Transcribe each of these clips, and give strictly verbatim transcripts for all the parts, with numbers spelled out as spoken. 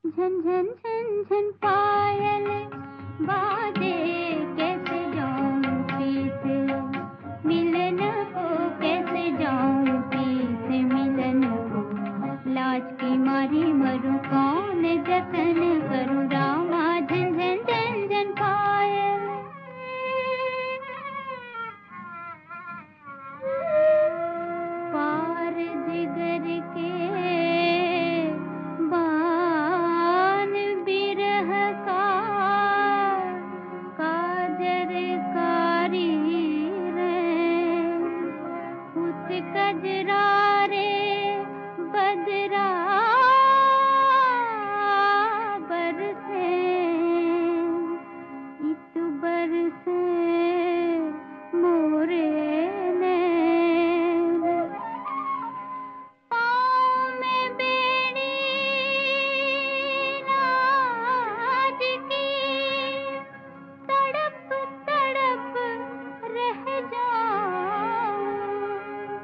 झन झन झन झन पायल बाजे, कैसे जाऊं प्रीत मिलन को, कैसे जाऊं प्रीत मिलन को। लाज की मारी मरूं, कौन जतन करूं रामा। झन झन झन झन पायल। पार जिगर के बान बिरह का, काजर कारी रे उस कजरा रे बदरा बरसे, इत बरसे मोरे नैन। पाँव में बेड़ी नाज की, तड़प तड़प रह जाऊं।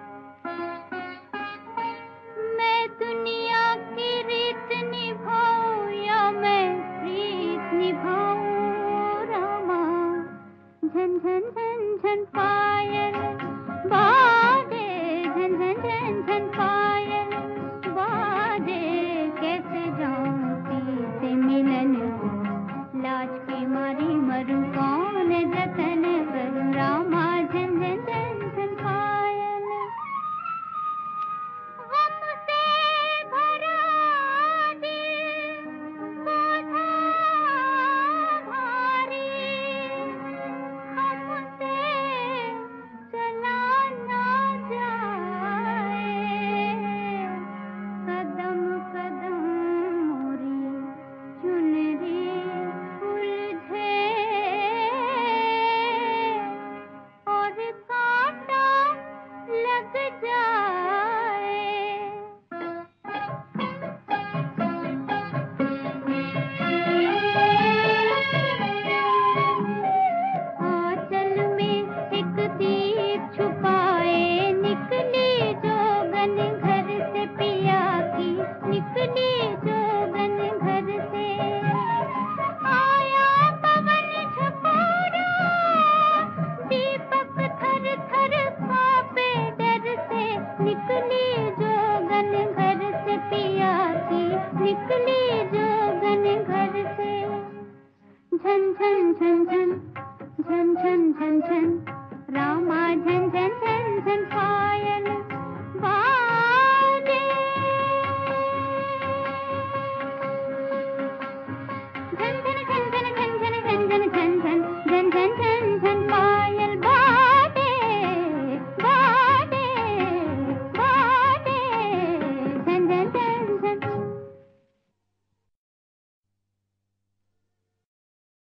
मैं दुनिया की रीत निभाऊं या मैं प्रीत निभाऊं रामा। झन झन झन झन पायल बाजे, झन झन झन झन पायल बाजे, कैसे जाऊं प्रीत मिलन को। लाज की मारी मरूं, कौन जतन करूं रामा। झन झन झन झन पायल। गम से भरा दिल बोझा भारी, हमसे चला ना जाए। कदम कदम मोरी चुनरी उलझे, और कांटा लग जाए। आंचल में एक दीप छुपाए, निकली जोगन घर से पिया की, निकली जोगन घर से। आया पवन झकोरा, दीपक थर थर कांपे डर से, निकली जोगन घर से पिया की, निकली जोगन घर से। झन झन झन झन झन झन झन झन रामा, झन झन झन झन पायल बा